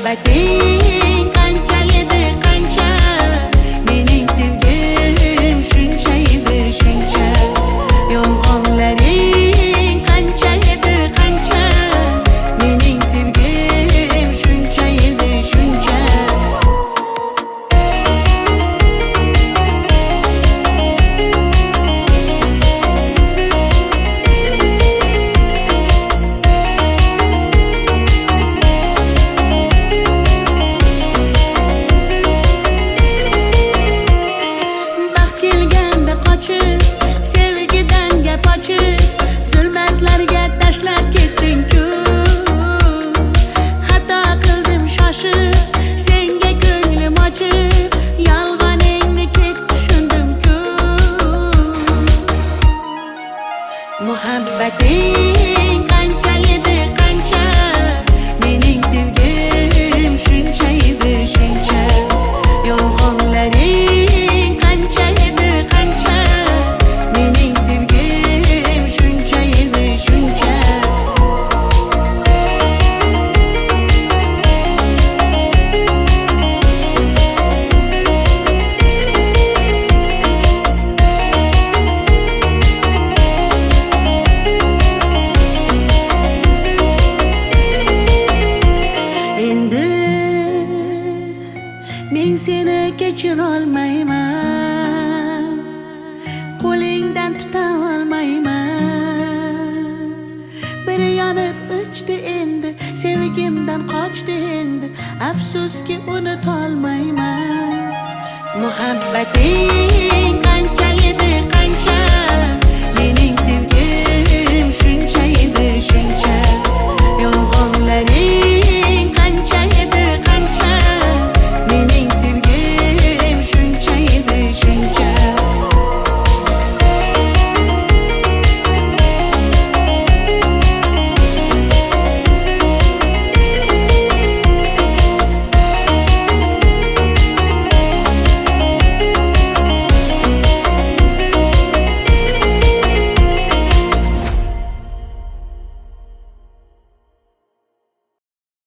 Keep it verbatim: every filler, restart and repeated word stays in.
Muhabbating qancha edi qancha, mening sevgim shuncha edi shuncha. Yolg'onlaring qancha edi qancha, mening sevgim shuncha edi shuncha. Sevgidan gap ochib, zulmatlarga tashlab ketding-ku. Xato qildim shoshib, senga ko'nglim ochib, yolg'oningni kech tushundim-ku. Muhabbating qancha edi qancha, mening sevgim shuncha edi shuncha. Yolg'onlaring qancha edi qancha, mening sevgim shuncha edi shuncha. Endi men seni kechirolmayman, qo'lingdan tuta olmayman. Bir yonib o'chdi endi, sevgimdan qochdi endi, afsuski unutolmayman. Muhabbating